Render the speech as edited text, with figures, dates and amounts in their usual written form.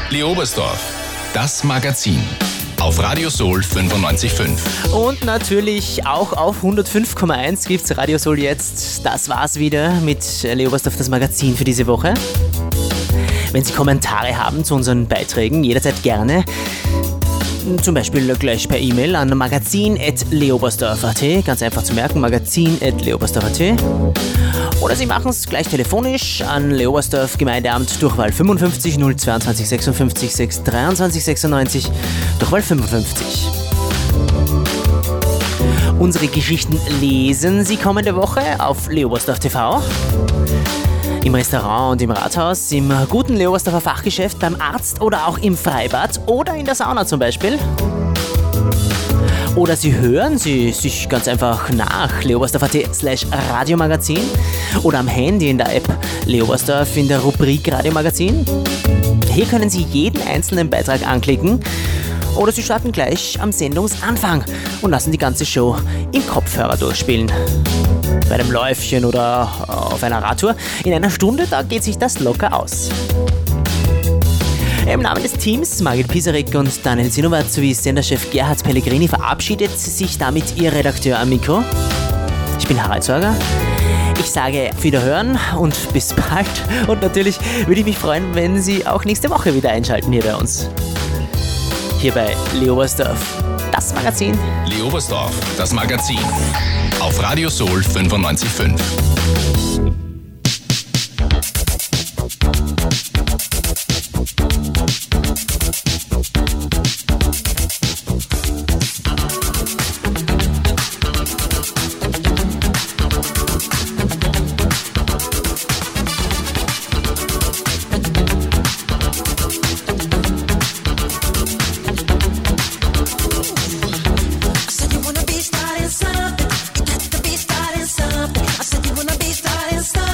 Leobersdorf, das Magazin. Auf Radio Soul 95.5. Und natürlich auch auf 105,1 gibt's Radio Soul jetzt. Das war's wieder mit Leobersdorf, das Magazin für diese Woche. Wenn Sie Kommentare haben zu unseren Beiträgen, jederzeit gerne. Zum Beispiel gleich per E-Mail an magazin@leobersdorf.at. Ganz einfach zu merken, magazin@leobersdorf.at. Oder Sie machen es gleich telefonisch an Leobersdorf Gemeindeamt, Durchwahl 55 022 56 623 96, Durchwahl 55. Unsere Geschichten lesen Sie kommende Woche auf Leobersdorf TV. Im Restaurant und im Rathaus, im guten Leobersdorfer Fachgeschäft, beim Arzt oder auch im Freibad oder in der Sauna zum Beispiel. Oder Sie hören sie sich ganz einfach nach leobersdorf.at/Radiomagazin oder am Handy in der App Leobersdorf in der Rubrik Radiomagazin. Hier können Sie jeden einzelnen Beitrag anklicken oder Sie starten gleich am Sendungsanfang und lassen die ganze Show im Kopfhörer durchspielen. Bei einem Läufchen oder auf einer Radtour. In einer Stunde, da geht sich das locker aus. Im Namen des Teams, Margit Pisarik und Daniel Zinnowat sowie Senderchef Gerhard Pellegrini, verabschiedet sich damit Ihr Redakteur am Mikro. Ich bin Harald Sorger. Ich sage auf Wiederhören und bis bald. Und natürlich würde ich mich freuen, wenn Sie auch nächste Woche wieder einschalten hier bei uns. Hier bei Leobersdorf, das Magazin. Leobersdorf, das Magazin. Auf Radio Soul 95.5. I said you wanna be starting something. I said you wanna be starting something.